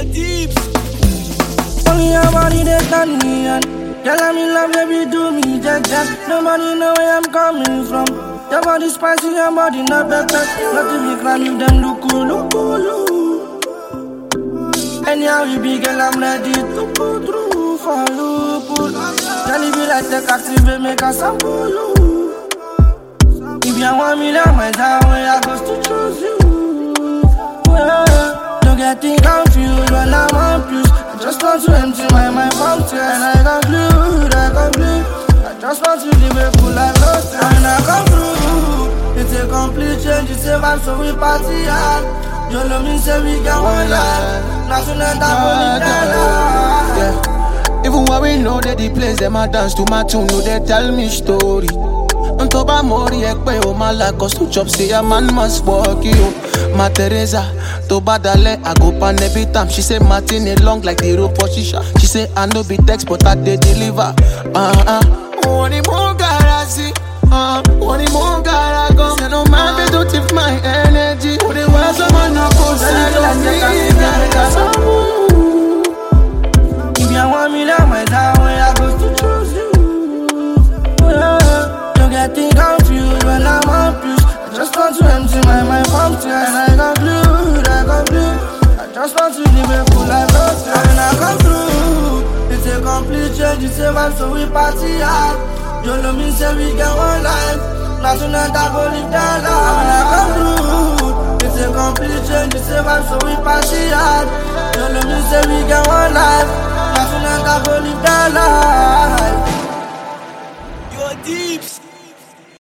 Deeps. Only your body they turn me on. Girl, I'm in love, baby, do me jack. Nobody know where I'm coming from. Your body spicy, your body not pepper. Not to be climb if them look cool. Anyhow we be, girl, I'm ready to pull through for you. Girl, if you like the activate, make a sample you. If you want me, let my time when I go to choose you. Yeah. Don't get confused when I'm on plus. I just want to empty my mind from tears. And I conclude. I just want to live a full life lost. And I come through. It's a complete change, it's a vibe, so we party hard. You know me, say we get one life. Not to let that yeah. Even when we know that the place, them a dance to my tune, no, they tell me story. On top of Mori, ekpe o malako to chop, say a man must walk you. Ma Teresa, to badale, I go pan every time. She say Martin it long like the rope for shisha. She say I no be text, but I dey deliver. Only more garasi, only more garago. Say no man be to tip my energy. Only one someone no go say if you want me, let my time when I go to choose you. Don't get confused when I'm on plus. I just want to empty my mind from tears. And I conclude. I just want to live a full life lost. And I come through. It's a complete change, it's a vibe, so we party hard. You know me, say we get one life. Not tonight I go live that life. And I come through. It's a complete change, it's a vibe, so we party hard. You know me, say we get one life. Not tonight I go live that life. Deeps.